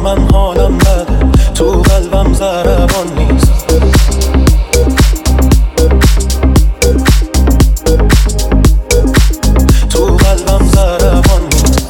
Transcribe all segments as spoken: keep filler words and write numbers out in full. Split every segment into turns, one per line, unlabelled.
من حالم بده، تو قلبم ضربان نیست. تو قلبم ضربان نیست.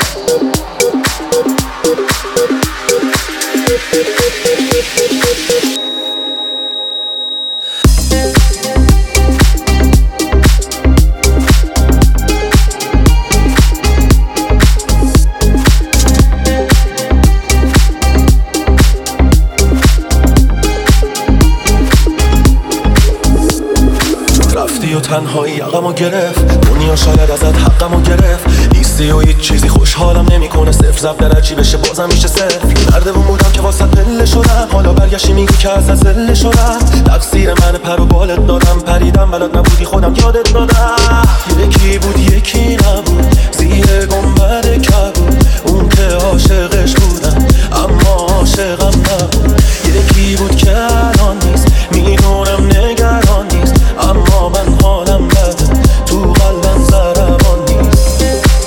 رفتی و تنهایی عقمو گرفت، دنیا شاید ازت حقمو گرفت. نیستی و هیچ چیزی خوشحالم نمیکنه، صفر ضرب در هرچی بشه بازم میشه صفر. نردبون بودم که واسه پله شدم، حالا برگشتی میگی که ازت ذله شدم. تقصیر من پر و بالت دادم، پریدم بلد نبودی خودم یادت دادم. یکی بود یکی نبود، زیر گنبد کبود، اون که عاشقش بودم اما عاشقم نبود. یکی بود که الان نیست، میدونم نگران نیست، اما من حالم بده، تو قلبم ضربان نیست.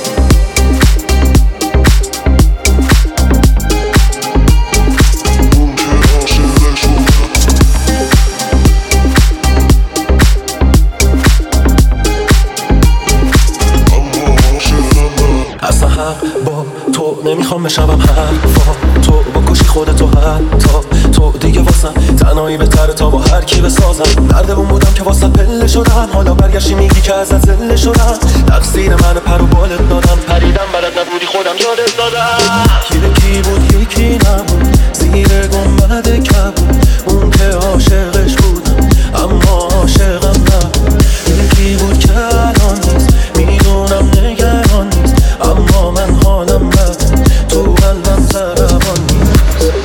اصلا حق با تو نمیخوام بشنوم حرفا تو، بکشی خودتو حتی تو دیگه واسم تنهایی بهتره تا با هر کی بسازم. نردبون بودم که واسه پله شدم، حالا برگشتی میگی که ازت ذله شدم. تقصیر من پر و بالت دادم، پریدم بلد نبودی خودم یادت دادم. یکی بود یکی نبود، زیر گنبد کبود، اون که عاشقش بودم اما عاشقم نبود. یکی بود که الان نیست، میدونم نگران نیست، اما من حالم بده، تو قلبم ضربان نیست.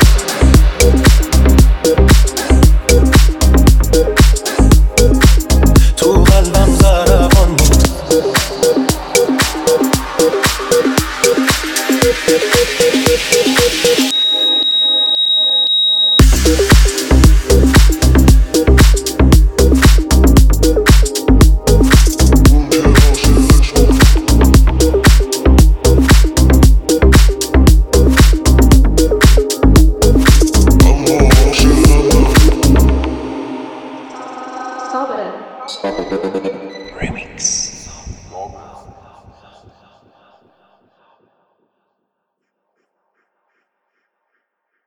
تو قلبم ضربان نیست.
Remix.